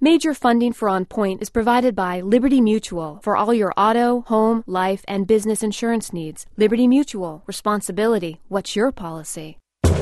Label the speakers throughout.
Speaker 1: Major funding for On Point is provided by Liberty Mutual for all your auto, home, life, and business insurance needs. Liberty Mutual. Responsibility. What's your policy?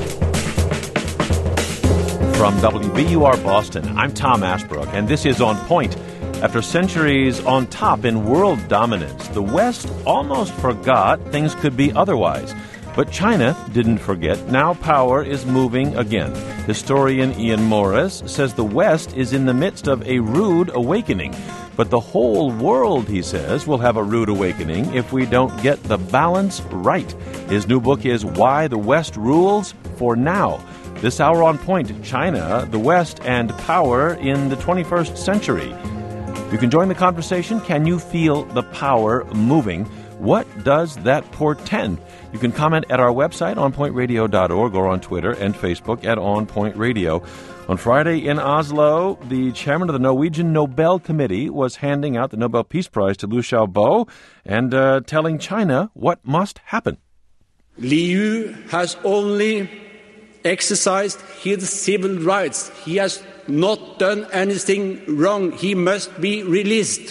Speaker 2: From WBUR Boston, I'm Tom Ashbrook, and this is On Point. After centuries on top in world dominance, the West almost forgot things could be otherwise. But China didn't forget. Now power is moving again. Historian Ian Morris says the West is in the midst of a rude awakening. But the whole world, he says, will have a rude awakening if we don't get the balance right. His new book is Why the West Rules for Now. This hour on Point, China, the West, and power in the 21st century. You can join the conversation. Can you feel the power moving? What does that portend? You can comment at our website, onpointradio.org, or on Twitter and Facebook at On Point Radio. On Friday in Oslo, the chairman of the Norwegian Nobel Committee was handing out the Nobel Peace Prize to Liu Xiaobo and telling China what must happen.
Speaker 3: Liu has only exercised his civil rights. He has not done anything wrong. He must be released.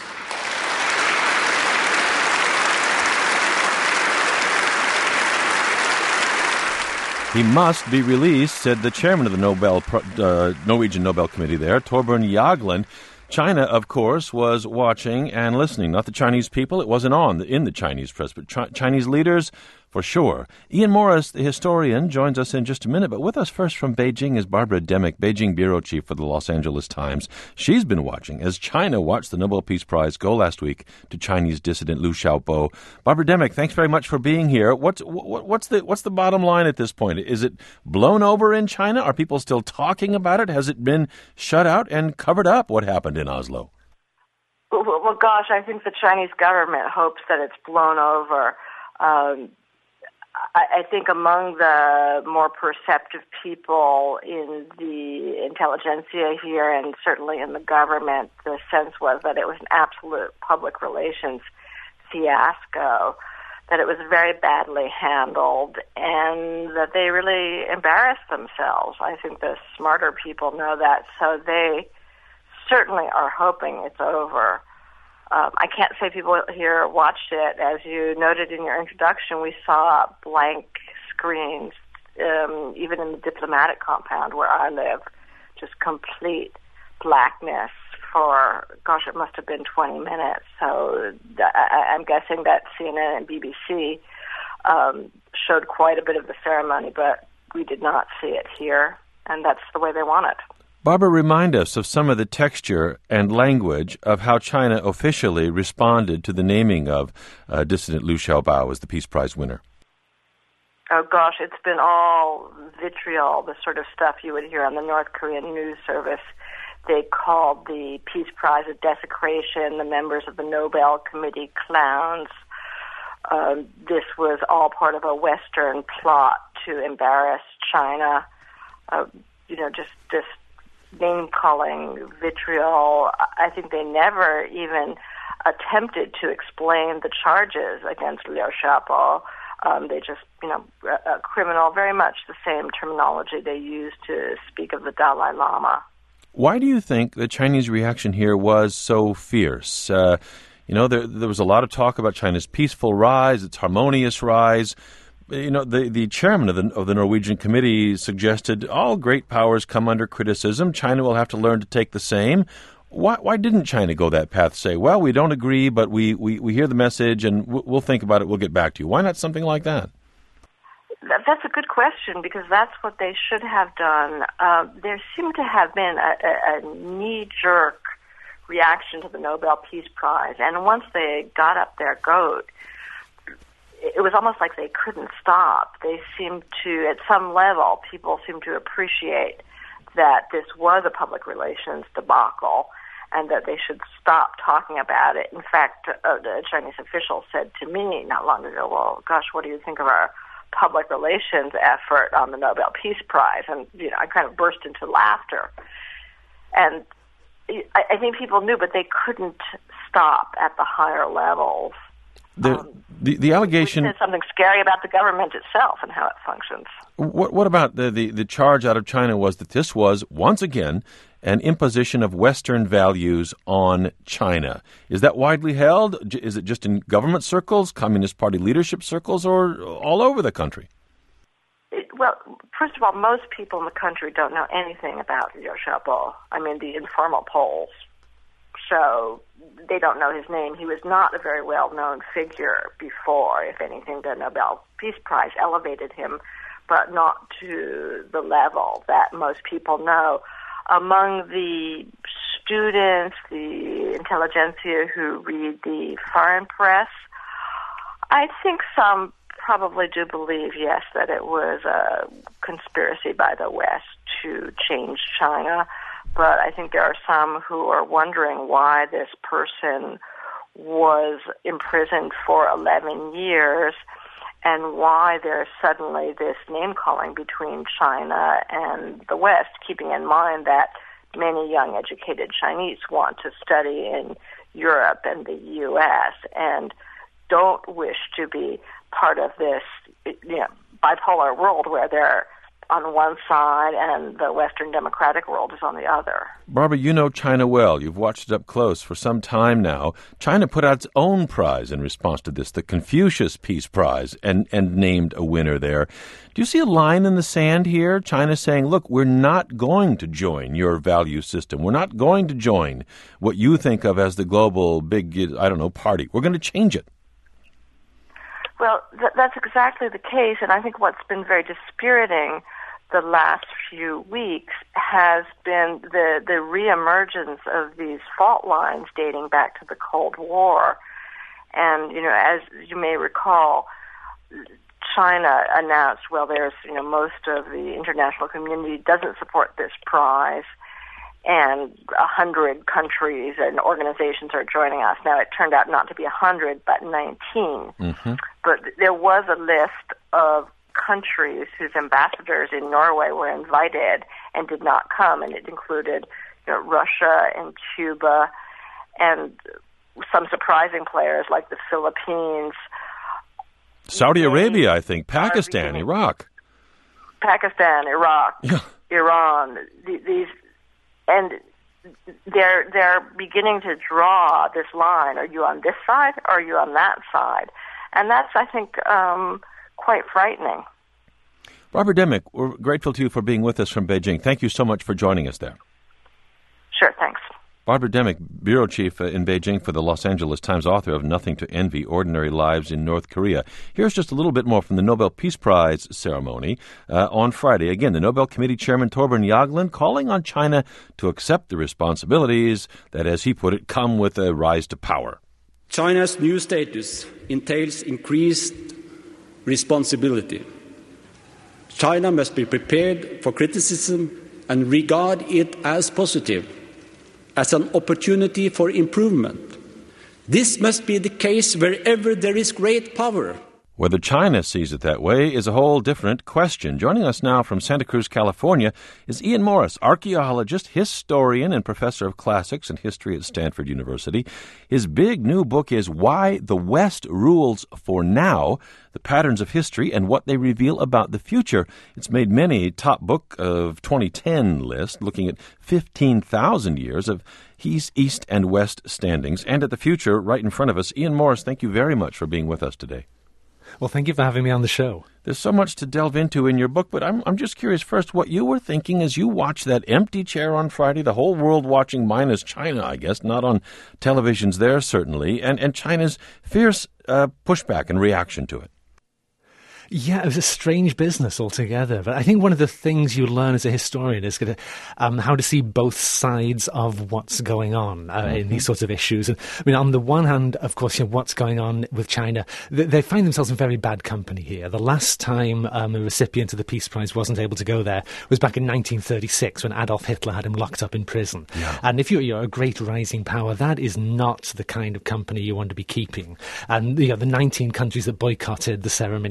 Speaker 2: He must be released, said the chairman of the Norwegian Nobel Committee there, Torbjørn Jagland. China, of course, was watching and listening. Not the Chinese people. It wasn't in the Chinese press, but Chinese leaders, for sure. Ian Morris, the historian, joins us in just a minute. But with us first from Beijing is Barbara Demick, Beijing bureau chief for the Los Angeles Times. She's been watching as China watched the Nobel Peace Prize go last week to Chinese dissident Liu Xiaobo. Barbara Demick, thanks very much for being here. What's the bottom line at this point? Is it blown over in China? Are people still talking about it? Has it been shut out and covered up? What happened in Oslo?
Speaker 4: Well, gosh, I think the Chinese government hopes that it's blown over. I think among the more perceptive people in the intelligentsia here and certainly in the government, the sense was that it was an absolute public relations fiasco, that it was very badly handled, and that they really embarrassed themselves. I think the smarter people know that, so they certainly are hoping it's over. I can't say people here watched it. As you noted in your introduction, we saw blank screens, even in the diplomatic compound where I live, just complete blackness for, gosh, it must have been 20 minutes. So I'm guessing that CNN and BBC showed quite a bit of the ceremony, but we did not see it here, and that's the way they want it.
Speaker 2: Barbara, remind us of some of the texture and language of how China officially responded to the naming of dissident Liu Xiaobo as the Peace Prize winner.
Speaker 4: Oh, gosh, it's been all vitriol, the sort of stuff you would hear on the North Korean news service. They called the Peace Prize a desecration, the members of the Nobel Committee clowns. This was all part of a Western plot to embarrass China. Just name-calling, vitriol. I think they never even attempted to explain the charges against Liu Xiaobo. They just, a criminal, very much the same terminology they used to speak of the Dalai Lama.
Speaker 2: Why do you think the Chinese reaction here was so fierce? There was a lot of talk about China's peaceful rise, its harmonious rise. The chairman of the Norwegian committee suggested all great powers come under criticism. China will have to learn to take the same. Why didn't China go that path? Say, well, we don't agree, but we hear the message and we'll think about it. We'll get back to you. Why not something like that?
Speaker 4: That's a good question, because that's what they should have done. There seemed to have been a knee-jerk reaction to the Nobel Peace Prize, and once they got up their goat, it was almost like they couldn't stop. They seemed to, at some level, people seemed to appreciate that this was a public relations debacle and that they should stop talking about it. In fact, a Chinese official said to me not long ago, well, gosh, what do you think of our public relations effort on the Nobel Peace Prize? And, I kind of burst into laughter. And I think people knew, but they couldn't stop at the higher levels.
Speaker 2: The allegation...
Speaker 4: There's something scary about the government itself and how it functions.
Speaker 2: What about the charge out of China was that this was, once again, an imposition of Western values on China. Is that widely held? Is it just in government circles, Communist Party leadership circles, or all over the country?
Speaker 4: Well, first of all, most people in the country don't know anything about Liu Xiaobo. I mean, the informal polls show they don't know his name. He was not a very well-known figure before. If anything, the Nobel Peace Prize elevated him, but not to the level that most people know. Among the students, the intelligentsia who read the foreign press, I think some probably do believe, yes, that it was a conspiracy by the West to change China. But I think there are some who are wondering why this person was imprisoned for 11 years and why there's suddenly this name-calling between China and the West, keeping in mind that many young educated Chinese want to study in Europe and the U.S. and don't wish to be part of this bipolar world where they're on one side and the Western democratic world is on the other.
Speaker 2: Barbara, you know China well. You've watched it up close for some time now. China put out its own prize in response to this, the Confucius Peace Prize, and named a winner there. Do you see a line in the sand here? China saying, look, we're not going to join your value system. We're not going to join what you think of as the global big, party. We're going to change it.
Speaker 4: Well, that's exactly the case, and I think what's been very dispiriting the last few weeks has been the reemergence of these fault lines dating back to the Cold War. And, as you may recall, China announced, there's, most of the international community doesn't support this prize, and 100 countries and organizations are joining us. Now, it turned out not to be 100, but 19. Mm-hmm. But there was a list of countries whose ambassadors in Norway were invited and did not come, and it included Russia and Cuba and some surprising players like the Philippines.
Speaker 2: Saudi Arabia, I think, Pakistan, Iraq.
Speaker 4: Iran. These, and they're beginning to draw this line. Are you on this side or are you on that side? And that's, I think, quite frightening.
Speaker 2: Barbara Demick, we're grateful to you for being with us from Beijing. Thank you so much for joining us there.
Speaker 4: Sure, thanks.
Speaker 2: Barbara Demick, bureau chief in Beijing for the Los Angeles Times, author of Nothing to Envy, Ordinary Lives in North Korea. Here's just a little bit more from the Nobel Peace Prize ceremony on Friday. Again, the Nobel Committee Chairman Thorbjørn Jagland calling on China to accept the responsibilities that, as he put it, come with a rise to power.
Speaker 3: China's new status entails increased responsibility. China must be prepared for criticism and regard it as positive, as an opportunity for improvement. This must be the case wherever there is great power.
Speaker 2: Whether China sees it that way is a whole different question. Joining us now from Santa Cruz, California, is Ian Morris, archaeologist, historian, and professor of classics and history at Stanford University. His big new book is Why the West Rules for Now, The Patterns of History and What They Reveal About the Future. It's made many top book of 2010 list, looking at 15,000 years of East and West standings, and at the future right in front of us. Ian Morris, thank you very much for being with us today.
Speaker 5: Well, thank you for having me on the show.
Speaker 2: There's so much to delve into in your book, but I'm just curious first what you were thinking as you watched that empty chair on Friday, the whole world watching minus China, I guess, not on televisions there certainly, and China's fierce pushback and reaction to it.
Speaker 5: Yeah, it was a strange business altogether. But I think one of the things you learn as a historian is how to see both sides of what's going on in these sorts of issues. And I mean, on the one hand, of course, what's going on with China, they find themselves in very bad company here. The last time a recipient of the Peace Prize wasn't able to go there was back in 1936 when Adolf Hitler had him locked up in prison. Yeah. And if you're a great rising power, that is not the kind of company you want to be keeping. And the 19 countries that boycotted the ceremony,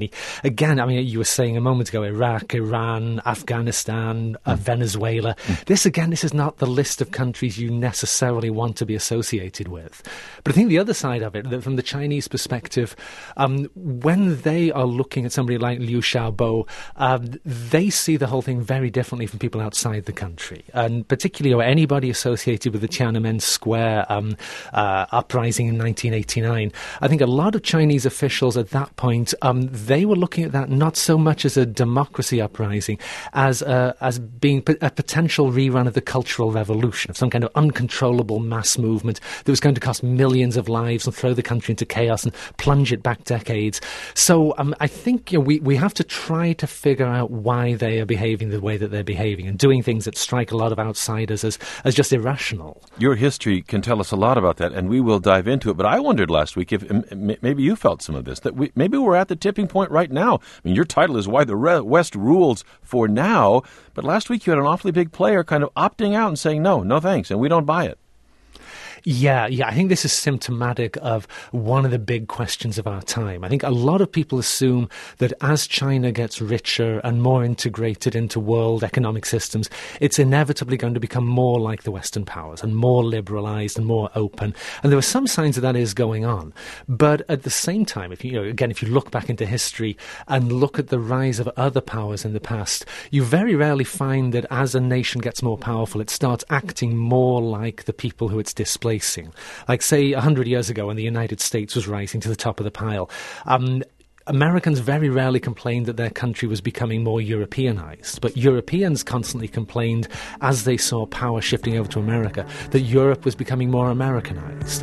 Speaker 5: again, I mean, you were saying a moment ago, Iraq, Iran, Afghanistan, Venezuela. This is not the list of countries you necessarily want to be associated with. But I think the other side of it, that from the Chinese perspective, when they are looking at somebody like Liu Xiaobo, they see the whole thing very differently from people outside the country, and particularly or anybody associated with the Tiananmen Square uprising in 1989. I think a lot of Chinese officials at that point, they were looking at that not so much as a democracy uprising as being a potential rerun of the Cultural Revolution, of some kind of uncontrollable mass movement that was going to cost millions of lives and throw the country into chaos and plunge it back decades. So I think we have to try to figure out why they are behaving the way that they're behaving and doing things that strike a lot of outsiders as just irrational.
Speaker 2: Your history can tell us a lot about that, and we will dive into it. But I wondered last week if maybe you felt some of this, that maybe we're at the tipping point right now. I mean, your title is Why the West Rules for Now, but last week you had an awfully big player kind of opting out and saying, no thanks, and we don't buy it.
Speaker 5: Yeah, I think this is symptomatic of one of the big questions of our time. I think a lot of people assume that as China gets richer and more integrated into world economic systems, it's inevitably going to become more like the Western powers and more liberalized and more open. And there are some signs that is going on. But at the same time, if you look back into history and look at the rise of other powers in the past, you very rarely find that as a nation gets more powerful, it starts acting more like the people who it's displacing. Like, say, 100 years ago when the United States was rising to the top of the pile, Americans very rarely complained that their country was becoming more Europeanized, but Europeans constantly complained, as they saw power shifting over to America, that Europe was becoming more Americanized.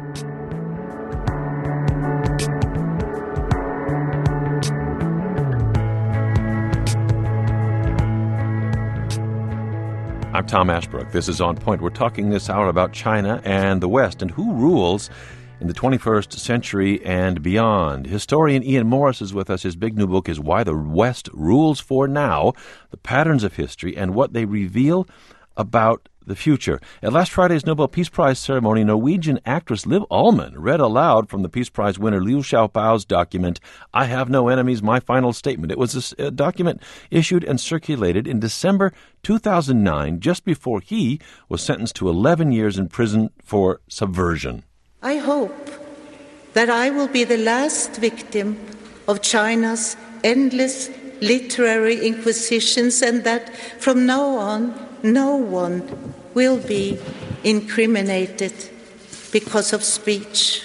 Speaker 2: I'm Tom Ashbrook. This is On Point. We're talking this hour about China and the West and who rules in the 21st century and beyond. Historian Ian Morris is with us. His big new book is Why the West Rules for Now, The Patterns of History and What They Reveal About the Future. At last Friday's Nobel Peace Prize ceremony, Norwegian actress Liv Ullmann read aloud from the Peace Prize winner Liu Xiaobo's document, I Have No Enemies, My Final Statement. It was a document issued and circulated in December 2009, just before he was sentenced to 11 years in prison for subversion.
Speaker 6: I hope that I will be the last victim of China's endless literary inquisitions, and that from now on no one will be incriminated because of speech.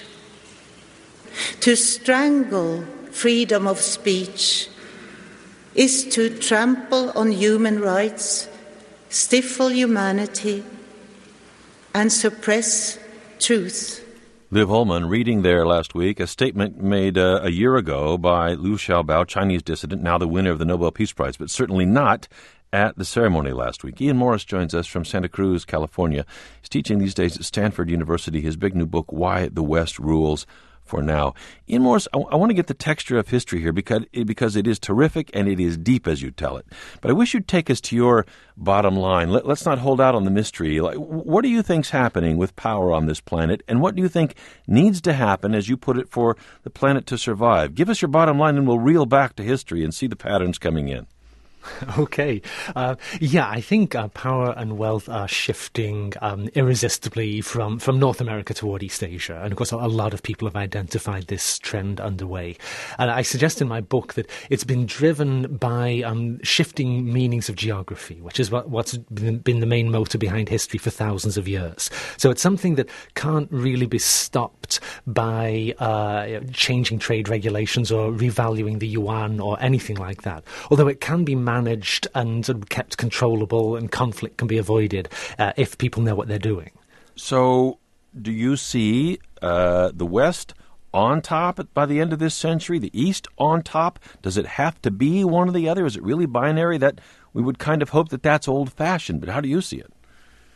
Speaker 6: To strangle freedom of speech is to trample on human rights, stifle humanity, and suppress truth.
Speaker 2: Liv Ullmann reading there last week a statement made a year ago by Liu Xiaobo, Chinese dissident, now the winner of the Nobel Peace Prize, but certainly not at the ceremony last week. Ian Morris joins us from Santa Cruz, California. He's teaching these days at Stanford University, his big new book, Why the West Rules for Now. Ian Morris, I want to get the texture of history here because it is terrific and it is deep as you tell it. But I wish you'd take us to your bottom line. Let's not hold out on the mystery. What do you think's happening with power on this planet, and what do you think needs to happen, as you put it, for the planet to survive? Give us your bottom line and we'll reel back to history and see the patterns coming in.
Speaker 5: Okay. I think power and wealth are shifting irresistibly from North America toward East Asia. And of course, a lot of people have identified this trend underway. And I suggest in my book that it's been driven by shifting meanings of geography, which is what's been the main motor behind history for thousands of years. So it's something that can't really be stopped by changing trade regulations or revaluing the yuan or anything like that. Although it can be managed and kept controllable, and conflict can be avoided if people know what they're doing.
Speaker 2: So do you see the West on top by the end of this century, the East on top? Does it have to be one or the other? Is it really binary? That we would kind of hope that that's old-fashioned, but how do you see it?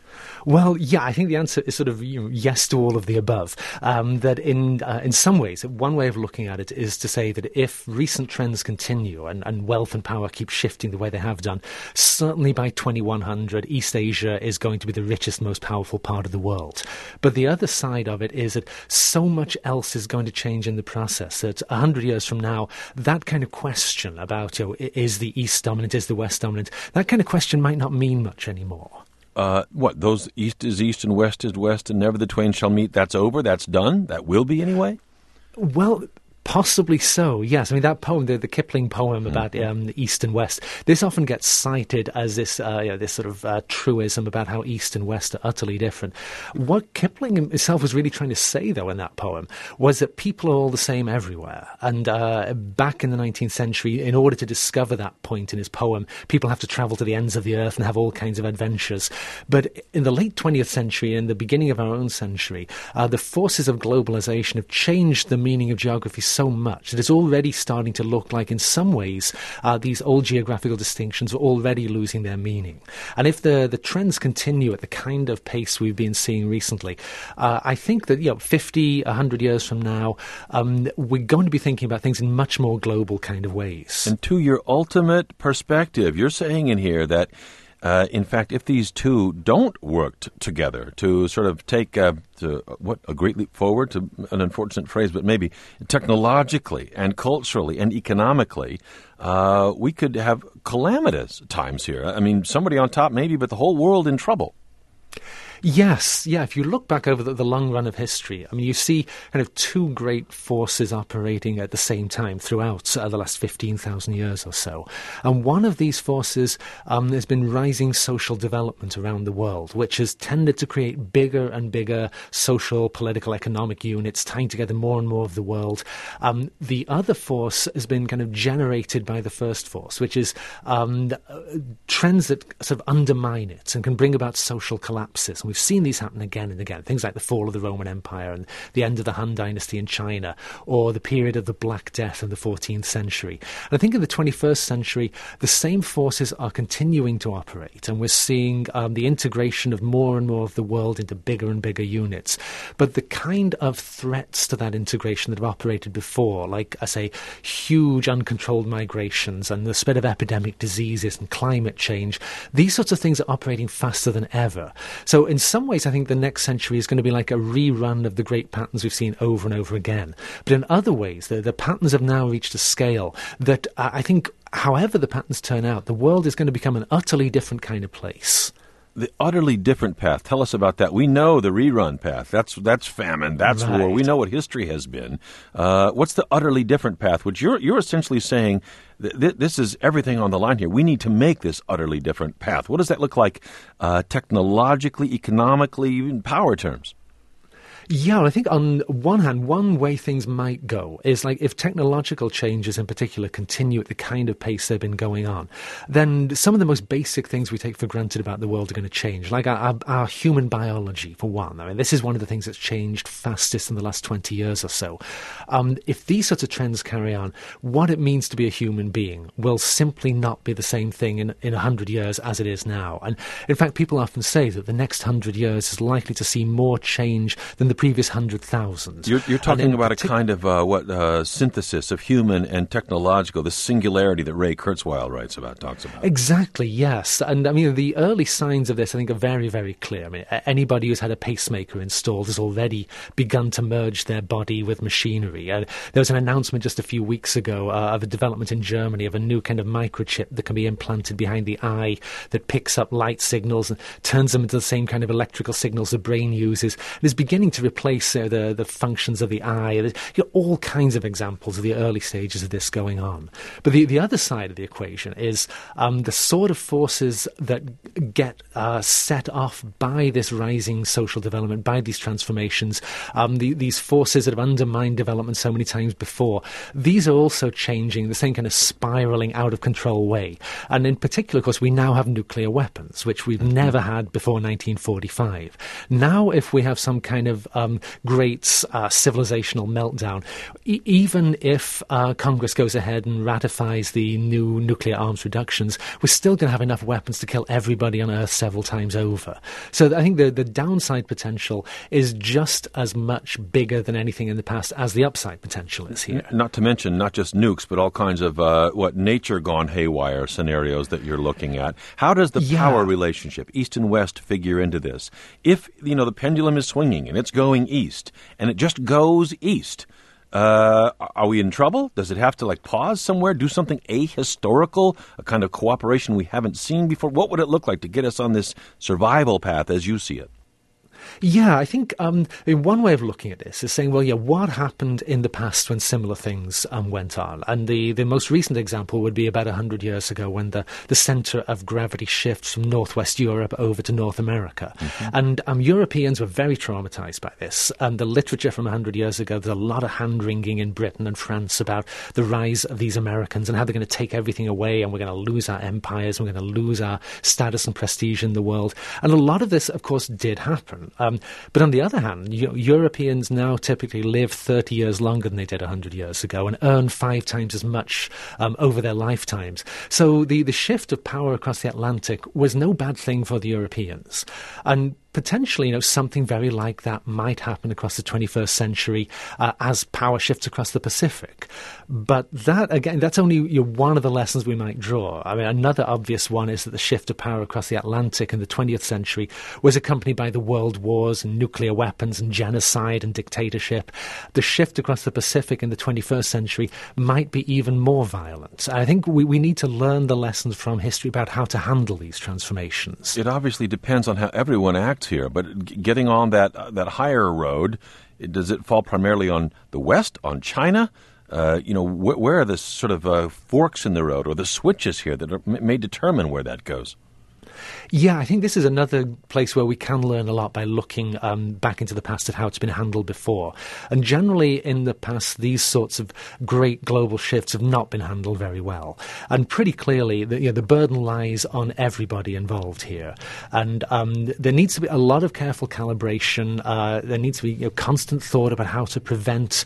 Speaker 5: Well, yeah, I think the answer is sort of yes to all of the above. That in some ways, one way of looking at it is to say that if recent trends continue and wealth and power keep shifting the way they have done, certainly by 2100, East Asia is going to be the richest, most powerful part of the world. But the other side of it is that so much else is going to change in the process that 100 years from now, that kind of question about, is the East dominant, is the West dominant, that kind of question might not mean much anymore.
Speaker 2: Those East is East and West is West and never the twain shall meet, that's over, that's done? That will be anyway?
Speaker 5: Well, possibly so, yes. I mean, that poem, the Kipling poem about the East and West, this often gets cited as this this sort of truism about how East and West are utterly different. What Kipling himself was really trying to say, though, in that poem was that people are all the same everywhere. And back in the 19th century, in order to discover that point in his poem, people have to travel to the ends of the earth and have all kinds of adventures. But in the late 20th century and the beginning of our own century, the forces of globalization have changed the meaning of geography so much that it's already starting to look like, in some ways, these old geographical distinctions are already losing their meaning. And if the trends continue at the kind of pace we've been seeing recently, I think that 50, 100 years from now, we're going to be thinking about things in much more global kind of ways.
Speaker 2: And to your ultimate perspective, you're saying in here that in fact, if these two don't work together to sort of take a great leap forward, to an unfortunate phrase, but maybe technologically and culturally and economically, we could have calamitous times here. I mean, somebody on top maybe, but the whole world in trouble.
Speaker 5: Yes, yeah. If you look back over the long run of history, I mean, you see kind of two great forces operating at the same time throughout the last 15,000 years or so. And one of these forces has been rising social development around the world, which has tended to create bigger and bigger social, political, economic units, tying together more and more of the world. The other force has been kind of generated by the first force, which is trends that sort of undermine it and can bring about social collapses. We've seen these happen again and again, things like the fall of the Roman Empire and the end of the Han Dynasty in China, or the period of the Black Death in the 14th century. And I think in the 21st century, the same forces are continuing to operate, and we're seeing the integration of more and more of the world into bigger and bigger units. But the kind of threats to that integration that have operated before, like, I say, huge uncontrolled migrations and the spread of epidemic diseases and climate change, these sorts of things are operating faster than ever. So in some ways, I think the next century is going to be like a rerun of the great patterns we've seen over and over again. But in other ways, the patterns have now reached a scale that I think, however the patterns turn out, the world is going to become an utterly different kind of place.
Speaker 2: The utterly different path. Tell us about that. We know the rerun path. That's famine. That's
Speaker 5: right.
Speaker 2: War. We know what history has been. What's the utterly different path? Which you're essentially saying this is everything on the line here. We need to make this utterly different path. What does that look like technologically, economically, even power terms?
Speaker 5: Yeah, well, I think on one hand, one way things might go is like if technological changes in particular continue at the kind of pace they've been going on, then some of the most basic things we take for granted about the world are going to change, like our human biology, for one. I mean, this is one of the things that's changed fastest in the last 20 years or so. If these sorts of trends carry on, what it means to be a human being will simply not be the same thing in 100 years as it is now. And in fact, people often say that the next 100 years is likely to see more change than the previous 100,000.
Speaker 2: You're talking about a kind of synthesis of human and technological, the singularity that Ray Kurzweil talks about.
Speaker 5: Exactly, yes. And I mean, the early signs of this, I think, are very, very clear. I mean, anybody who's had a pacemaker installed has already begun to merge their body with machinery. There was an announcement just a few weeks ago of a development in Germany of a new kind of microchip that can be implanted behind the eye that picks up light signals and turns them into the same kind of electrical signals the brain uses. And is beginning to replace the functions of the eye. There's all kinds of examples of the early stages of this going on. But the other side of the equation is the sort of forces that get set off by this rising social development, by these transformations, these forces that have undermined development so many times before. These are also changing the same kind of spiraling out of control way. And in particular, of course, we now have nuclear weapons, which we've never had before 1945. Now, if we have some kind of great civilizational meltdown, even if Congress goes ahead and ratifies the new nuclear arms reductions, we're still going to have enough weapons to kill everybody on Earth several times over. So I think the downside potential is just as much bigger than anything in the past as the upside potential is here.
Speaker 2: Not to mention not just nukes, but all kinds of nature gone haywire scenarios that you're looking at. How does the power relationship, East and West, figure into this? If, the pendulum is swinging and it's going east, and it just goes east, are we in trouble? Does it have to pause somewhere, do something ahistorical, a kind of cooperation we haven't seen before? What would it look like to get us on this survival path as you see it?
Speaker 5: Yeah, I think one way of looking at this is saying, what happened in the past when similar things went on? And the most recent example would be about 100 years ago when the centre of gravity shifts from northwest Europe over to North America. Mm-hmm. And Europeans were very traumatised by this. And the literature from 100 years ago, there's a lot of hand-wringing in Britain and France about the rise of these Americans and how they're going to take everything away, and we're going to lose our empires, we're going to lose our status and prestige in the world. And a lot of this, of course, did happen. But on the other hand, Europeans now typically live 30 years longer than they did 100 years ago and earn 5 times as much over their lifetimes. So the shift of power across the Atlantic was no bad thing for the Europeans. And potentially, something very like that might happen across the 21st century as power shifts across the Pacific. But that, again, that's only one of the lessons we might draw. I mean, another obvious one is that the shift of power across the Atlantic in the 20th century was accompanied by the world wars and nuclear weapons and genocide and dictatorship. The shift across the Pacific in the 21st century might be even more violent. I think we need to learn the lessons from history about how to handle these transformations.
Speaker 2: It obviously depends on how everyone acts here, but getting on that higher road, does it fall primarily on the West, on China? Where are the sort of forks in the road or the switches here that may determine where that goes?
Speaker 5: Yeah, I think this is another place where we can learn a lot by looking back into the past of how it's been handled before. And generally in the past, these sorts of great global shifts have not been handled very well. And pretty clearly, the burden lies on everybody involved here. And there needs to be a lot of careful calibration. There needs to be constant thought about how to prevent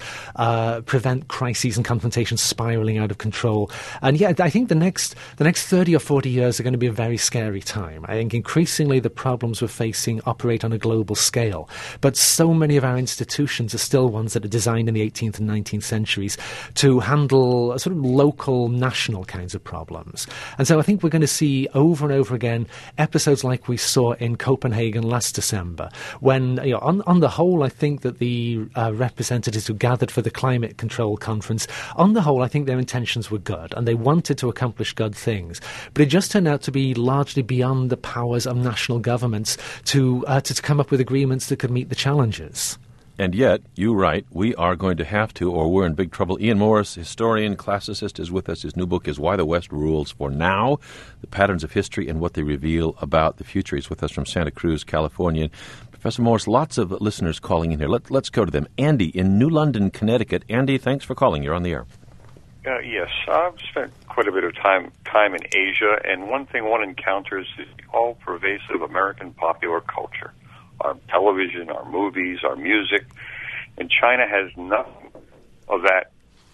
Speaker 5: crises and confrontations spiraling out of control. And I think the next 30 or 40 years are going to be a very scary time. I think increasingly the problems we're facing operate on a global scale, but so many of our institutions are still ones that are designed in the 18th and 19th centuries to handle sort of local, national kinds of problems. And so I think we're going to see over and over again episodes like we saw in Copenhagen last December, when, on the whole, I think that the representatives who gathered for the climate control conference, on the whole, I think their intentions were good, and they wanted to accomplish good things. But it just turned out to be largely beyond the powers of national governments to come up with agreements that could meet the challenges.
Speaker 2: And yet, you write, we are going to have to, or we're in big trouble. Ian Morris, historian, classicist, is with us. His new book is Why the West Rules for Now, The Patterns of History and What They Reveal About the Future. He's with us from Santa Cruz, California. Professor Morris, lots of listeners calling in here. Let's go to them. Andy in New London, Connecticut. Andy, thanks for calling. You're on the air.
Speaker 7: Yes, I've spent quite a bit of time in Asia, and one thing one encounters is the all-pervasive American popular culture, our television, our movies, our music, and China has nothing of that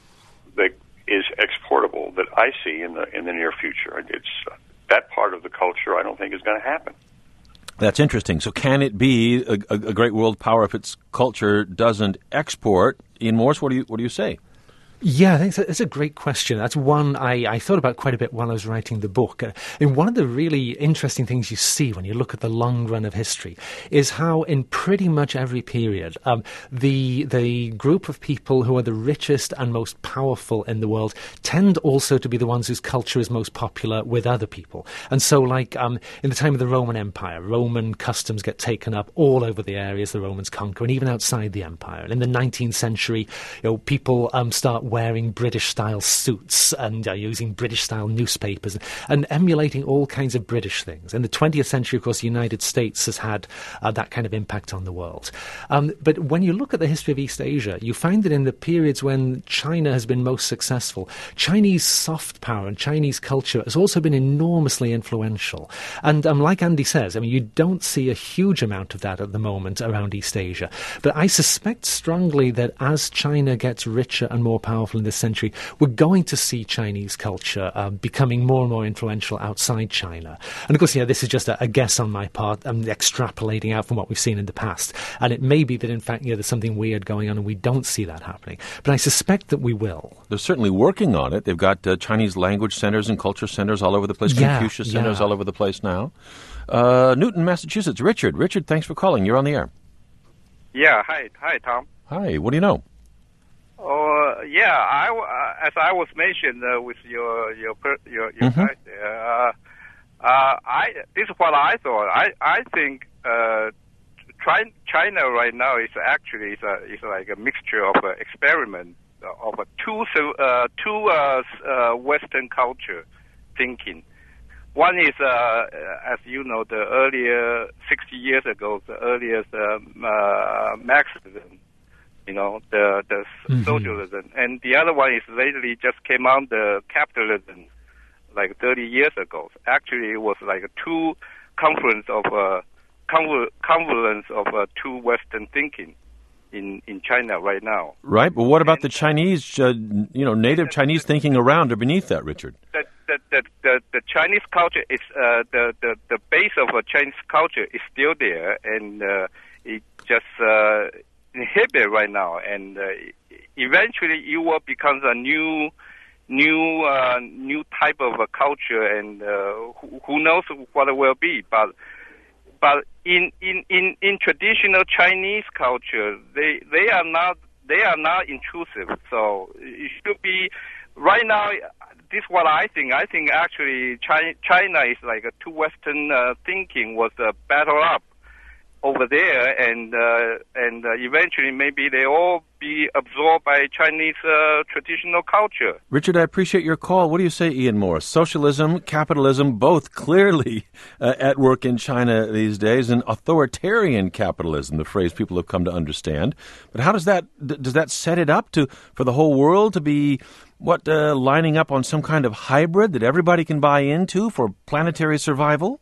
Speaker 7: is exportable that I see in the near future. It's that part of the culture I don't think is going to happen.
Speaker 2: That's interesting. So can it be a great world power if its culture doesn't export? Ian Morris, what do you say?
Speaker 5: Yeah, I think that's a great question. That's one I thought about quite a bit while I was writing the book. And one of the really interesting things you see when you look at the long run of history is how in pretty much every period, the group of people who are the richest and most powerful in the world tend also to be the ones whose culture is most popular with other people. And so in the time of the Roman Empire, Roman customs get taken up all over the areas the Romans conquer and even outside the empire. And in the 19th century, people start wearing British-style suits and using British-style newspapers and emulating all kinds of British things. In the 20th century, of course, the United States has had that kind of impact on the world. But when you look at the history of East Asia, you find that in the periods when China has been most successful, Chinese soft power and Chinese culture has also been enormously influential. And like Andy says, I mean, you don't see a huge amount of that at the moment around East Asia. But I suspect strongly that as China gets richer and more powerful in this century, we're going to see Chinese culture becoming more and more influential outside China. And of course, this is just a guess on my part. I'm extrapolating out from what we've seen in the past. And it may be that, in fact, there's something weird going on and we don't see that happening. But I suspect that we will.
Speaker 2: They're certainly working on it. They've got Chinese language centers and culture centers all over the place, Confucius centers all over the place now. Newton, Massachusetts. Richard, thanks for calling. You're on the air.
Speaker 8: Yeah, hi, Tom.
Speaker 2: Hi, what do you know?
Speaker 8: As I was mentioned with your guys there, this is what I thought. I think China right now is actually is like a mixture of experiment of two Western culture thinking. One is, as you know, the earlier 60 years ago, the earliest Marxism, the socialism, and the other one is lately just came out the capitalism, like 30 years ago. Actually, it was like two confluence of two Western thinking in China right now.
Speaker 2: Right, but what about the Chinese, native Chinese thinking around or beneath that, Richard?
Speaker 8: The Chinese culture is the base of a Chinese culture is still there, and it just inhibit right now, and eventually it will become a new type of a culture, and who knows what it will be, but in traditional Chinese culture, they are not intrusive. So it should be right now. This is what I think. I think actually China is like a two Western thinking was battle up over there, and eventually maybe they all be absorbed by Chinese traditional culture.
Speaker 2: Richard, I appreciate your call. What do you say, Ian Morris? Socialism, capitalism, both clearly at work in China these days, and authoritarian capitalism, the phrase people have come to understand. But how does that set it up for the whole world to be lining up on some kind of hybrid that everybody can buy into for planetary survival?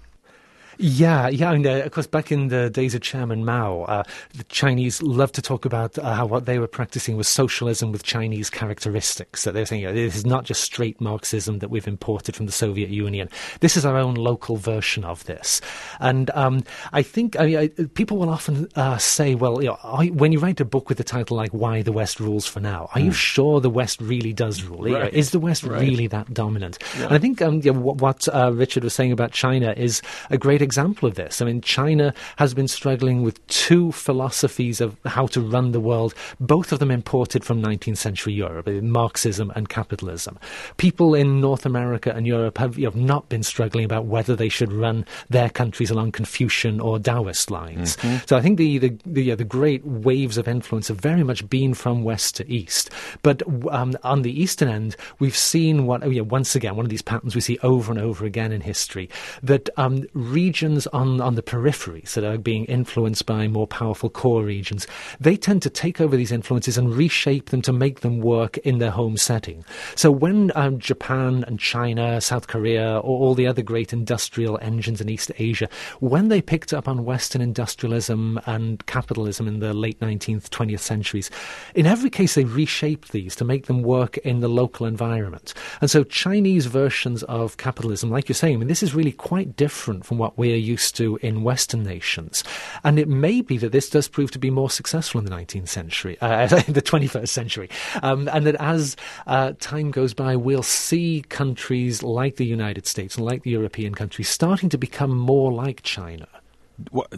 Speaker 5: Yeah. Of course, back in the days of Chairman Mao, the Chinese loved to talk about how what they were practicing was socialism with Chinese characteristics. So they were saying, this is not just straight Marxism that we've imported from the Soviet Union. This is our own local version of this. And I think people will often say, well, when you write a book with a title like Why the West Rules for Now, are you sure the West really does rule?
Speaker 2: Right.
Speaker 5: Is the West really that dominant? Yeah. And I think what Richard was saying about China is a great example of this. I mean, China has been struggling with two philosophies of how to run the world, both of them imported from 19th century Europe, Marxism and capitalism. People in North America and Europe have not been struggling about whether they should run their countries along Confucian or Taoist lines. Mm-hmm. So I think the great waves of influence have very much been from west to east. But on the eastern end, we've seen once again, one of these patterns we see over and over again in history, that regions on the peripheries that are being influenced by more powerful core regions, they tend to take over these influences and reshape them to make them work in their home setting. So when Japan and China, South Korea, or all the other great industrial engines in East Asia, when they picked up on Western industrialism and capitalism in the late 19th, 20th centuries, in every case they reshaped these to make them work in the local environment. And so Chinese versions of capitalism, like you're saying, this is really quite different from what we're used to in Western nations. And it may be that this does prove to be more successful in the 19th century, the 21st century. And that as time goes by, we'll see countries like the United States and like the European countries starting to become more like China.
Speaker 2: Well,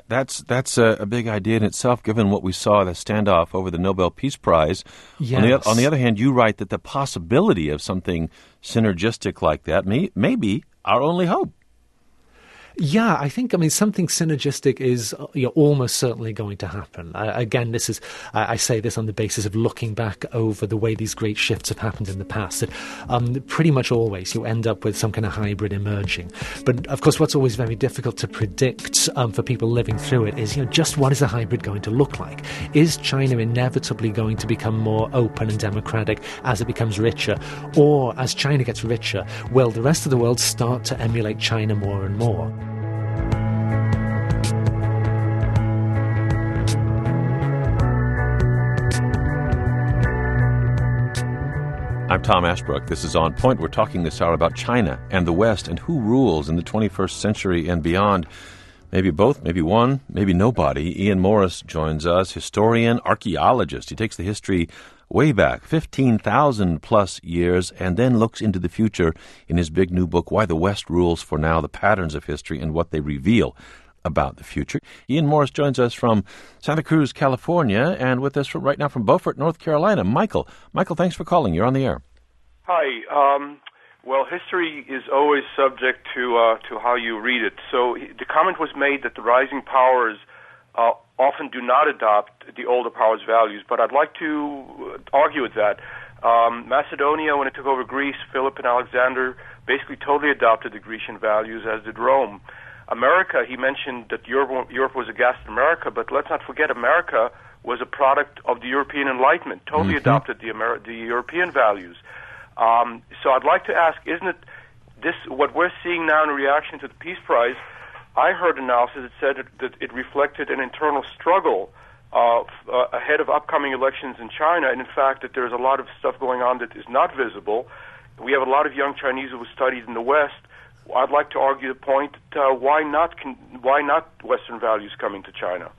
Speaker 2: that's a big idea in itself, given what we saw the standoff over the Nobel Peace Prize.
Speaker 5: Yes.
Speaker 2: On the other hand, you write that the possibility of something synergistic like that may be our only hope.
Speaker 5: Yeah, I think, something synergistic is almost certainly going to happen. Again, I say this on the basis of looking back over the way these great shifts have happened in the past, that pretty much always you end up with some kind of hybrid emerging. But, of course, what's always very difficult to predict for people living through it is, just what is a hybrid going to look like? Is China inevitably going to become more open and democratic as it becomes richer? Or, as China gets richer, will the rest of the world start to emulate China more and more?
Speaker 2: I'm Tom Ashbrook. This is On Point. We're talking this hour about China and the West and who rules in the 21st century and beyond. Maybe both, maybe one, maybe nobody. Ian Morris joins us, historian, archaeologist. He takes the history way back, 15,000 plus years, and then looks into the future in his big new book, Why the West Rules for Now, The Patterns of History and What They Reveal About the Future. Ian Morris joins us from Santa Cruz, California, and with us right now from Beaufort, North Carolina, Michael. Michael, thanks for calling. You're on the air.
Speaker 9: Hi. Well, history is always subject to how you read it. So the comment was made that the rising powers often do not adopt the older powers' values, but I'd like to argue with that. Macedonia, when it took over Greece, Philip and Alexander basically totally adopted the Grecian values, as did Rome. America, he mentioned that Europe was aghast at America, but let's not forget America was a product of the European Enlightenment, totally adopted the European values. So I'd like to ask, isn't it this what we're seeing now in reaction to the Peace Prize? I heard analysis that said that it reflected an internal struggle ahead of upcoming elections in China, and in fact that there's a lot of stuff going on that is not visible. We have a lot of young Chinese who studied in the West. I'd like to argue the point that why not Western values coming to China?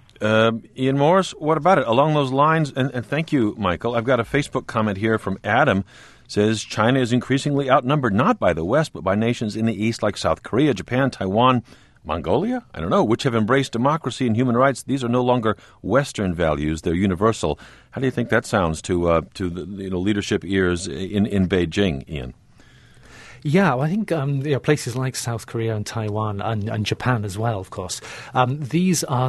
Speaker 2: Ian Morris, what about it? Along those lines, and thank you, Michael, I've got a Facebook comment here from Adam. Says China is increasingly outnumbered not by the West, but by nations in the East like South Korea, Japan, Taiwan, Mongolia, I don't know, which have embraced democracy and human rights. These are no longer Western values; they're universal. How do you think that sounds to the leadership ears in Beijing, Ian?
Speaker 5: Yeah, well, I think places like South Korea and Taiwan and Japan as well, of course. These are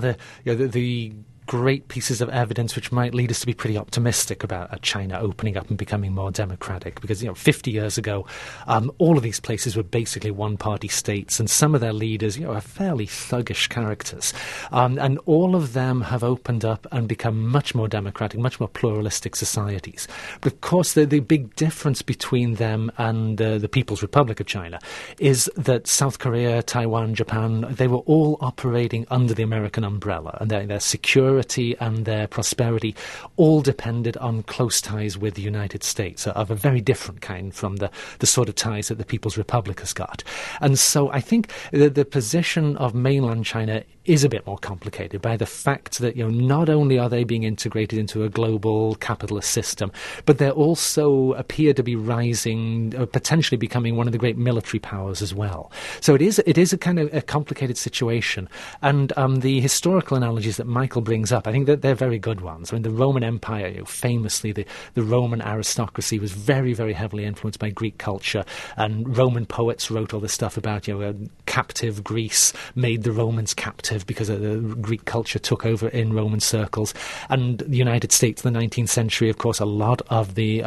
Speaker 5: the great pieces of evidence which might lead us to be pretty optimistic about China opening up and becoming more democratic. Because 50 years ago, all of these places were basically one-party states, and some of their leaders are fairly thuggish characters, and all of them have opened up and become much more democratic, much more pluralistic societies. But of course, the big difference between them and the People's Republic of China is that South Korea, Taiwan, Japan, they were all operating under the American umbrella, and their security and their prosperity all depended on close ties with the United States, of a very different kind from the sort of ties that the People's Republic has got. And so I think the position of mainland China is a bit more complicated by the fact that not only are they being integrated into a global capitalist system, but they also appear to be rising, potentially becoming one of the great military powers as well. So it is a kind of a complicated situation. And the historical analogies that Michael brings up, I think that they're very good ones. I mean, the Roman Empire, famously, the Roman aristocracy was very, very heavily influenced by Greek culture, and Roman poets wrote all this stuff about captive Greece made the Romans captive because the Greek culture took over in Roman circles. And the United States in the 19th century, of course, a lot of the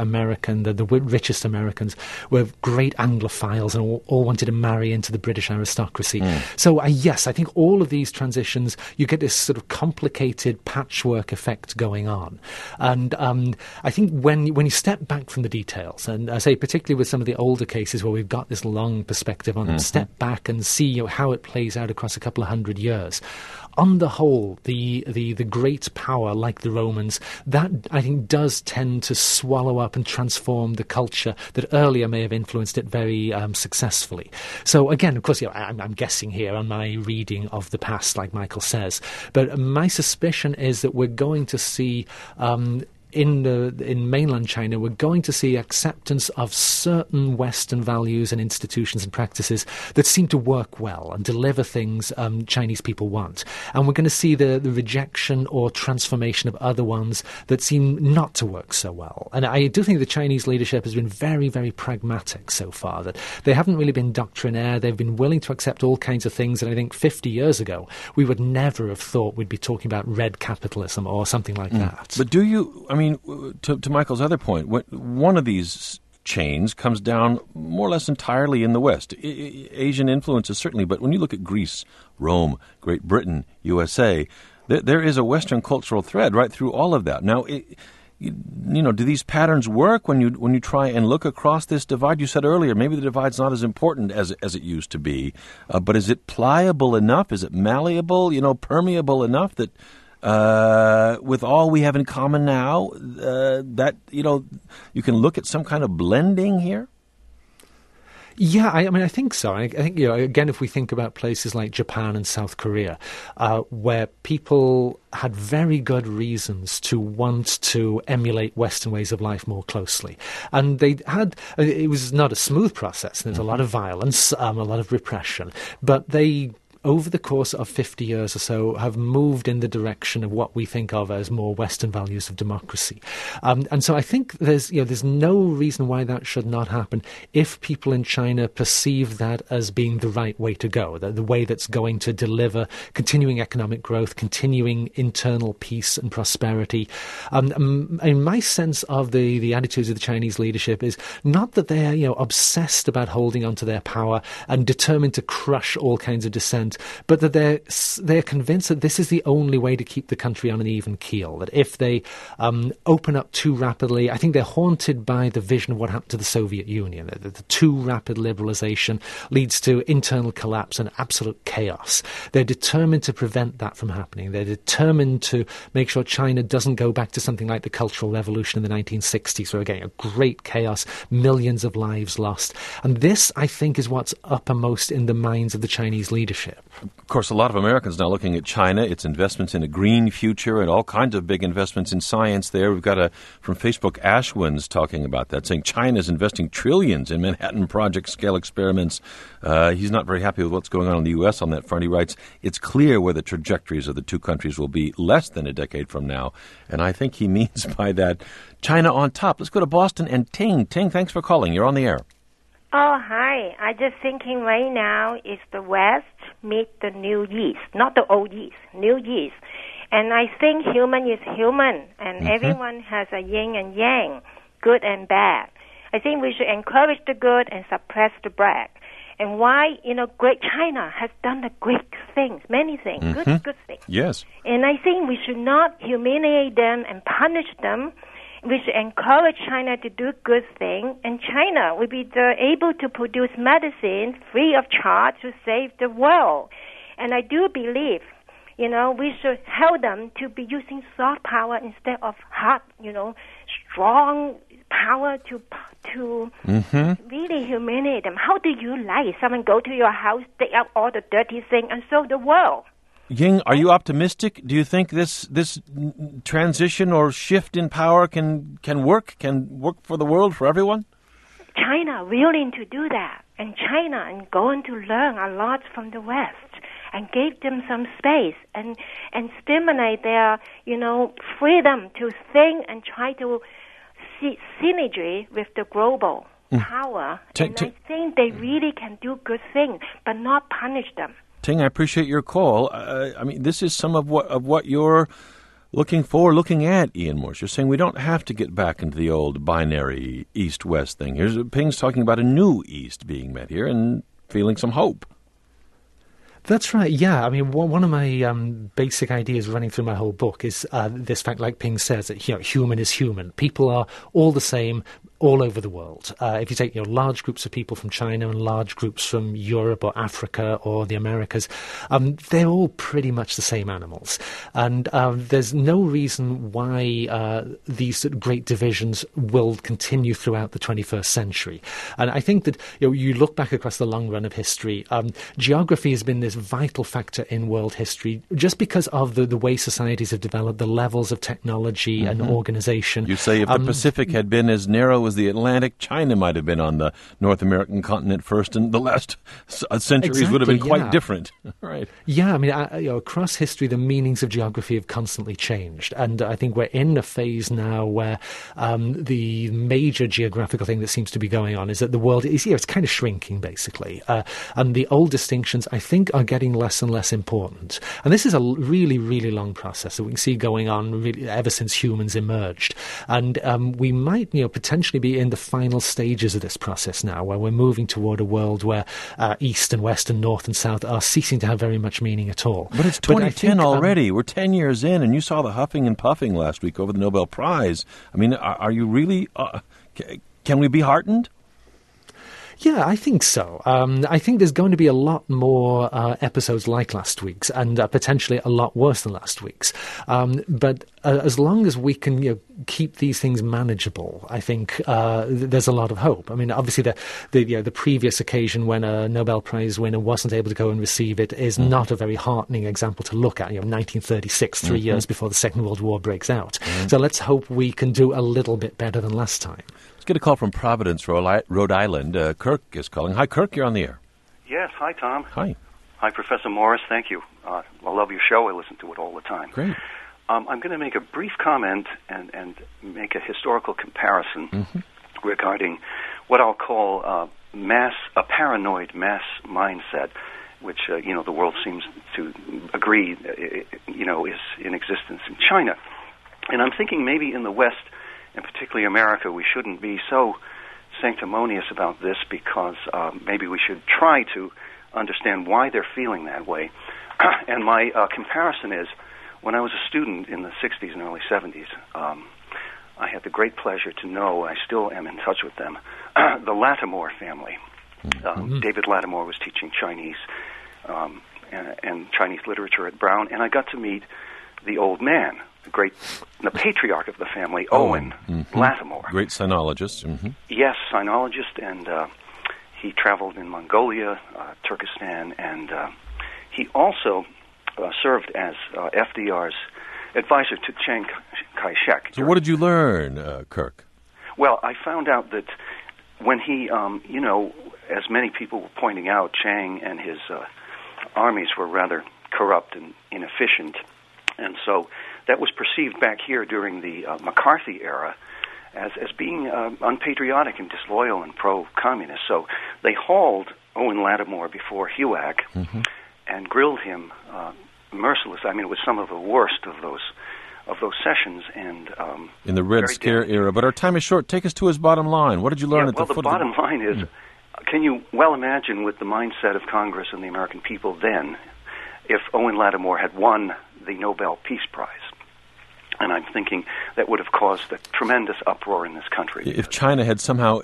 Speaker 5: richest Americans were great Anglophiles and all wanted to marry into the British aristocracy. So yes, I think all of these transitions, you get this sort of complicated patchwork effect going on. And I think when you step back from the details, and I say particularly with some of the older cases where we've got this long perspective on them, step back and see how it plays out across a couple of hundred years. On the whole, the great power like the Romans, that I think does tend to swallow up and transform the culture that earlier may have influenced it very successfully. So again, of course, I'm guessing here on my reading of the past, like Michael says, but my suspicion is that we're going to see in mainland China, we're going to see acceptance of certain Western values and institutions and practices that seem to work well and deliver things Chinese people want. And we're going to see the rejection or transformation of other ones that seem not to work so well. And I do think the Chinese leadership has been very, very pragmatic so far, that they haven't really been doctrinaire. They've been willing to accept all kinds of things that I think 50 years ago we would never have thought we'd be talking about red capitalism or something like that.
Speaker 2: But do you, I mean, to Michael's other point, one of these chains comes down more or less entirely in the West. Asian influences certainly, but when you look at Greece, Rome, Great Britain, USA, there is a Western cultural thread right through all of that. Now, do these patterns work when you try and look across this divide? You said earlier maybe the divide's not as important as it used to be, but is it pliable enough? Is it malleable? Permeable enough that with all we have in common now, that you can look at some kind of blending here?
Speaker 5: Yeah, I think so. I think, again, if we think about places like Japan and South Korea, where people had very good reasons to want to emulate Western ways of life more closely. And it was not a smooth process. There's a lot of violence, a lot of repression, but they, over the course of 50 years or so, have moved in the direction of what we think of as more Western values of democracy. And so I think there's no reason why that should not happen if people in China perceive that as being the right way to go, the way that's going to deliver continuing economic growth, continuing internal peace and prosperity. And my sense of the attitudes of the Chinese leadership is not that they're obsessed about holding on to their power and determined to crush all kinds of dissent, but that they're convinced that this is the only way to keep the country on an even keel, that if they open up too rapidly, I think they're haunted by the vision of what happened to the Soviet Union, that the too rapid liberalization leads to internal collapse and absolute chaos. They're determined to prevent that from happening. They're determined to make sure China doesn't go back to something like the Cultural Revolution in the 1960s, where again, a great chaos, millions of lives lost. And this, I think, is what's uppermost in the minds of the Chinese leadership.
Speaker 2: Of course, a lot of Americans now looking at China, its investments in a green future and all kinds of big investments in science there. We've got from Facebook, Ashwin's talking about that, saying China's investing trillions in Manhattan Project scale experiments. He's not very happy with what's going on in the U.S. on that front. He writes, it's clear where the trajectories of the two countries will be less than a decade from now. And I think he means by that China on top. Let's go to Boston and Ting. Ting, thanks for calling. You're on the air.
Speaker 10: Oh, hi. I just thinking right now is the West meet the New East, not the old East, New East. And I think human is human, and everyone has a yin and yang, good and bad. I think we should encourage the good and suppress the bad. And why, Great China has done the great things, many things, good things.
Speaker 2: Yes.
Speaker 10: And I think we should not humiliate them and punish them. We should encourage China to do good things, and China will be able to produce medicine free of charge to save the world. And I do believe, we should help them to be using soft power instead of hard, strong power to really humiliate them. How do you like someone go to your house, take out all the dirty things, and solve the world?
Speaker 2: Ying, are you optimistic? Do you think this transition or shift in power can work for the world, for everyone?
Speaker 10: China willing to do that, and China is going to learn a lot from the West and give them some space and stimulate their freedom to think and try to see synergy with the global power. And I think they really can do good things, but not punish them.
Speaker 2: Ting, I appreciate your call. This is some of what you're looking at, Ian Morse. You're saying we don't have to get back into the old binary East-West thing. Here's Ping's talking about a new East being met here and feeling some hope.
Speaker 5: That's right, yeah. One of my basic ideas running through my whole book is this fact, like Ping says, that human is human. People are all the same, all over the world. If you take large groups of people from China and large groups from Europe or Africa or the Americas, they're all pretty much the same animals. And there's no reason why these great divisions will continue throughout the 21st century. And I think that you look back across the long run of history, geography has been this vital factor in world history just because of the way societies have developed, the levels of technology and organization.
Speaker 2: You say if the Pacific had been as narrow as the Atlantic, China might have been on the North American continent first, and the last centuries would have been quite different. Right.
Speaker 5: Yeah, I mean, across history, the meanings of geography have constantly changed. And I think we're in a phase now where the major geographical thing that seems to be going on is that the world is, it's kind of shrinking, basically. And the old distinctions, I think, are getting less and less important. And this is a really, really long process that we can see going on really ever since humans emerged. And we might, potentially be in the final stages of this process now, where we're moving toward a world where East and West and North and South are ceasing to have very much meaning at all.
Speaker 2: But it's 2010 already. We're 10 years in, and you saw the huffing and puffing last week over the Nobel Prize. I mean, are you really... can we be heartened?
Speaker 5: Yeah, I think so. I think there's going to be a lot more episodes like last week's, and potentially a lot worse than last week's. But as long as we can keep these things manageable, I think there's a lot of hope. I mean, obviously the previous occasion when a Nobel Prize winner wasn't able to go and receive it is not a very heartening example to look at. 1936, 3 years before the Second World War breaks out. So let's hope we can do a little bit better than last time.
Speaker 2: Let's get a call from Providence, Rhode Island. Kirk is calling. Hi, Kirk, you're on the air.
Speaker 11: Yes, hi, Tom.
Speaker 2: Hi.
Speaker 11: Hi, Professor Morris. Thank you. I love your show. I listen to it all the time.
Speaker 2: Great.
Speaker 11: I'm going to make a brief comment and make a historical comparison regarding what I'll call a paranoid mass mindset, which the world seems to agree is in existence in China. And I'm thinking maybe in the West, and particularly America, we shouldn't be so sanctimonious about this because maybe we should try to understand why they're feeling that way. And my comparison is, when I was a student in the 60s and early 70s, I had the great pleasure to know, I still am in touch with them, the Lattimore family. David Lattimore was teaching Chinese and Chinese literature at Brown, and I got to meet the old man, the patriarch of the family, Owen Lattimore.
Speaker 2: Great sinologist.
Speaker 11: Yes, sinologist, and he traveled in Mongolia, Turkestan, and he also served as FDR's advisor to Chiang Kai-shek.
Speaker 2: So what did you learn, Kirk?
Speaker 11: Well, I found out that when he, as many people were pointing out, Chiang and his armies were rather corrupt and inefficient, and so that was perceived back here during the McCarthy era as being unpatriotic and disloyal and pro-communist. So they hauled Owen Lattimore before HUAC and grilled him mercilessly. I mean, it was some of the worst of those sessions. And
Speaker 2: in the Red Scare era. But our time is short. Take us to his bottom line. What did you learn at the foot
Speaker 11: the bottom line is, can you well imagine with the mindset of Congress and the American people then, if Owen Lattimore had won the Nobel Peace Prize? And I'm thinking that would have caused a tremendous uproar in this country.
Speaker 2: If China had somehow,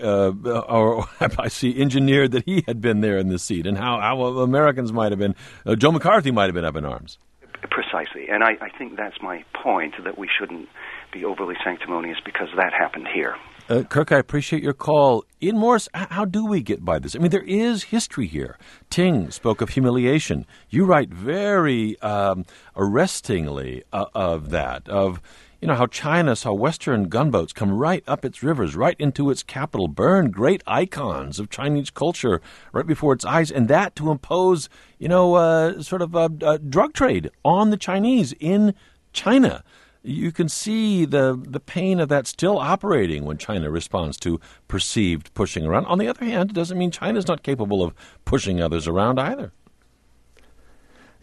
Speaker 2: engineered that he had been there in the seat, and how Americans might have been, Joe McCarthy might have been up in arms.
Speaker 11: Precisely. And I think that's my point, that we shouldn't be overly sanctimonious because that happened here.
Speaker 2: Kirk, I appreciate your call. Ian Morris, how do we get by this? I mean, there is history here. Ting spoke of humiliation. You write very arrestingly of that, of how China saw Western gunboats come right up its rivers, right into its capital, burn great icons of Chinese culture right before its eyes, and that to impose, sort of a drug trade on the Chinese in China. You can see the pain of that still operating when China responds to perceived pushing around. On the other hand, it doesn't mean China's not capable of pushing others around either.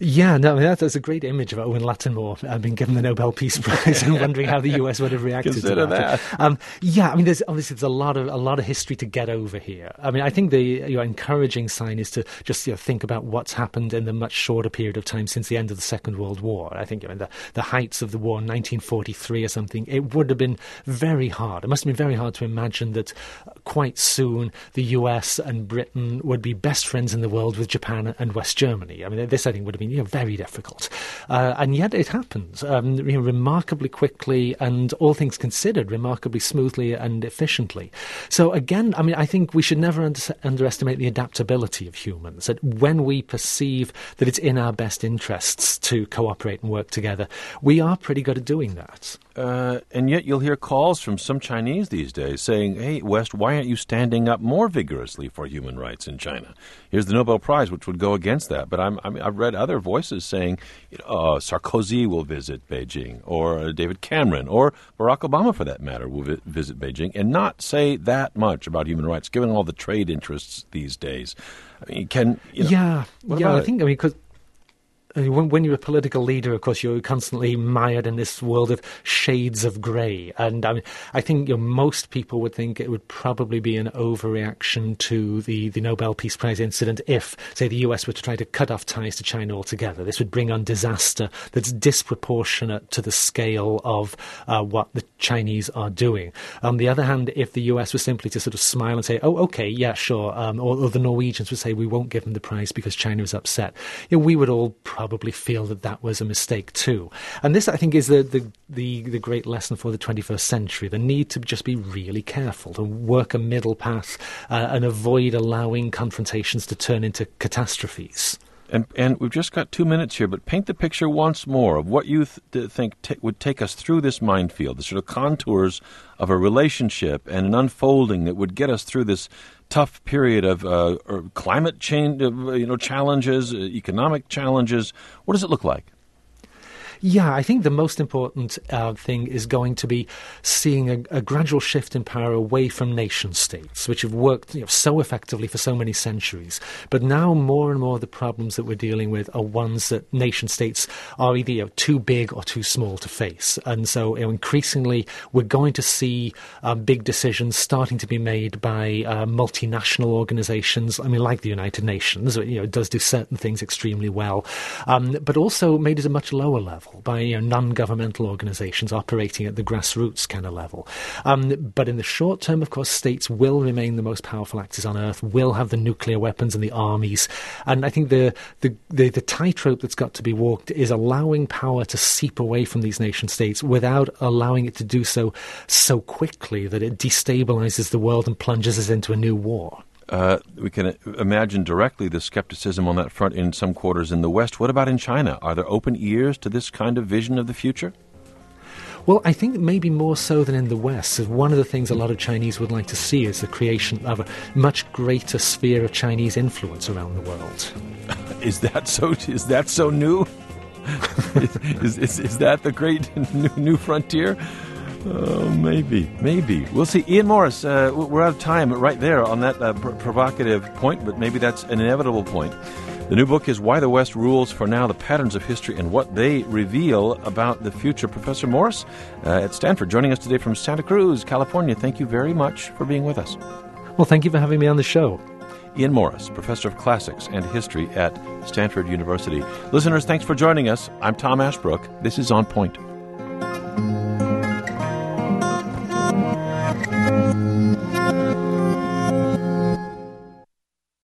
Speaker 5: Yeah, no, that's a great image of Owen Lattimore being given the Nobel Peace Prize and wondering how the US would have reacted
Speaker 2: Consider
Speaker 5: to that. Yeah, I mean, there's a lot of history to get over here. I mean, I think the encouraging sign is to just think about what's happened in the much shorter period of time since the end of the Second World War. I think the heights of the war in 1943 or something, it would have been very hard. It must have been very hard to imagine that quite soon the US and Britain would be best friends in the world with Japan and West Germany. I mean, this I think would have been very difficult. And yet it happened remarkably quickly and, all things considered, remarkably smoothly and efficiently. So again, I mean, I think we should never underestimate the adaptability of humans, that when we perceive that it's in our best interests to cooperate and work together, we are pretty good at doing that.
Speaker 2: And yet you'll hear calls from some Chinese these days saying, hey, West, why aren't you standing up more vigorously for human rights in China? Here's the Nobel Prize, which would go against that. But I've read other voices saying Sarkozy will visit Beijing, or David Cameron, or Barack Obama, for that matter, will visit Beijing, and not say that much about human rights, given all the trade interests these days. I mean, because when you're a political leader, of course, you're constantly mired in this world of shades of grey. And I mean, I think most people would think it would probably be an overreaction to the Nobel Peace Prize incident if, say, the US were to try to cut off ties to China altogether. This would bring on disaster that's disproportionate to the scale of what the Chinese are doing. On the other hand, if the US was simply to sort of smile and say, oh, okay, yeah, sure, or the Norwegians would say, we won't give them the prize because China is upset, we would all probably feel that was a mistake too. And this, I think, is the great lesson for the 21st century, the need to just be really careful, to work a middle path and avoid allowing confrontations to turn into catastrophes. And we've just got 2 minutes here, but paint the picture once more of what you think would take us through this minefield, the sort of contours of a relationship and an unfolding that would get us through this tough period of climate change, challenges, economic challenges. What does it look like?
Speaker 5: Yeah, I think the most important thing is going to be seeing a gradual shift in power away from nation states, which have worked so effectively for so many centuries. But now more and more of the problems that we're dealing with are ones that nation states are either too big or too small to face. And so increasingly we're going to see big decisions starting to be made by multinational organizations, like the United Nations. It does do certain things extremely well, but also made at a much lower level by non-governmental organizations operating at the grassroots kind of level. But in the short term, of course, states will remain the most powerful actors on earth, will have the nuclear weapons and the armies. And I think the tightrope that's got to be walked is allowing power to seep away from these nation states without allowing it to do so quickly that it destabilizes the world and plunges us into a new war.
Speaker 2: We can imagine directly the skepticism on that front in some quarters in the West. What about in China? Are there open ears to this kind of vision of the future?
Speaker 5: Well, I think maybe more so than in the West. One of the things a lot of Chinese would like to see is the creation of a much greater sphere of Chinese influence around the world.
Speaker 2: Is that so new? is that the great new frontier? Oh, maybe. We'll see. Ian Morris, we're out of time right there on that provocative point, but maybe that's an inevitable point. The new book is Why the West Rules for Now, The Patterns of History and What They Reveal About the Future. Professor Morris at Stanford, joining us today from Santa Cruz, California. Thank you very much for being with us.
Speaker 5: Well, thank you for having me on the show.
Speaker 2: Ian Morris, Professor of Classics and History at Stanford University. Listeners, thanks for joining us. I'm Tom Ashbrook. This is On Point.